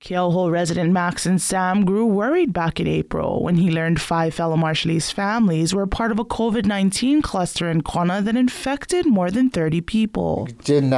Keoho resident Max and Sam grew worried back in April when he learned 5 fellow Marshallese families were part of a COVID-19 cluster in Kona that infected more than 30 people.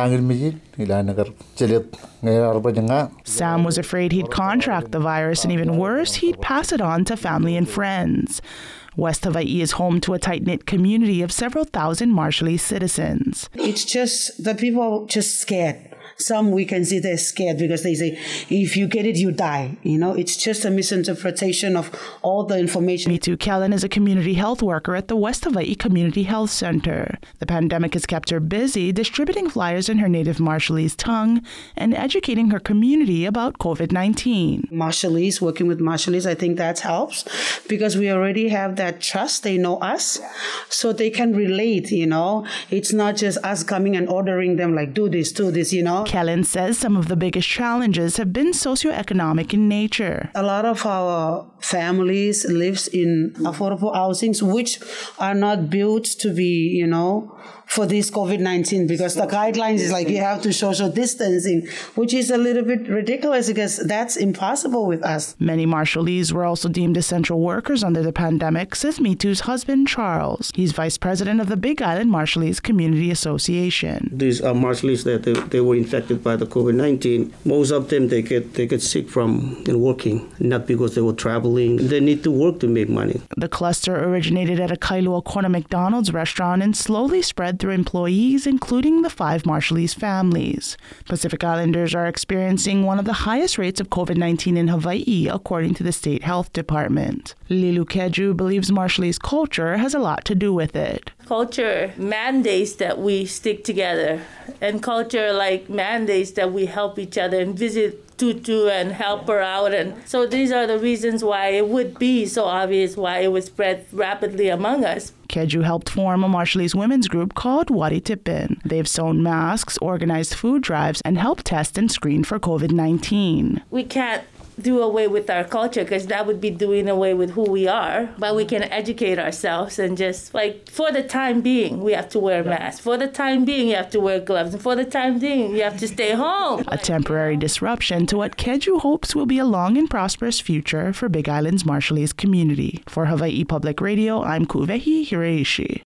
Sam was afraid he'd contract the virus, and even worse, he'd pass it on to family and friends. West Hawaii is home to a tight-knit community of several thousand Marshallese citizens. It's just that people are just scared. Some we can see they're scared because they say, if you get it, you die. It's just a misinterpretation of all the information. Mitu Kellen is a community health worker at the West Hawaii Community Health Center. The pandemic has kept her busy distributing flyers in her native Marshallese tongue and educating her community about COVID-19. Marshallese, working with Marshallese, I think that helps because we already have that trust. They know us, so they can relate, It's not just us coming and ordering them like, do this, Kellen says some of the biggest challenges have been socioeconomic in nature. A lot of our families lives in affordable housings, which are not built to be, for this COVID-19, because the guidelines is like you have to social distancing, which is a little bit ridiculous because that's impossible with us. Many Marshallese were also deemed essential workers under the pandemic, says Mitu's husband, Charles. He's vice president of the Big Island Marshallese Community Association. These are Marshallese that they were infected by the COVID-19. Most of them, they get sick from working, not because they were traveling. They need to work to make money. The cluster originated at a Kailua Kona McDonald's restaurant and slowly spread through employees, including the 5 Marshallese families. Pacific Islanders are experiencing one of the highest rates of COVID-19 in Hawaii, according to the State Health Department. Lilu Keju believes Marshallese culture has a lot to do with it. Culture mandates that we stick together, and culture mandates that we help each other and visit Tutu and help her out. And so these are the reasons why it would be so obvious why it would spread rapidly among us. Keju helped form a Marshallese women's group called Wari Tipin. They've sewn masks, organized food drives, and helped test and screen for COVID-19. We can't do away with our culture because that would be doing away with who we are, but we can educate ourselves and just for the time being we have to wear masks, for the time being you have to wear gloves, and for the time being you have to stay home. A temporary disruption to what Keju hopes will be a long and prosperous future for Big Island's Marshallese community. For Hawaii Public Radio, I'm Kuvehi Hiraishi.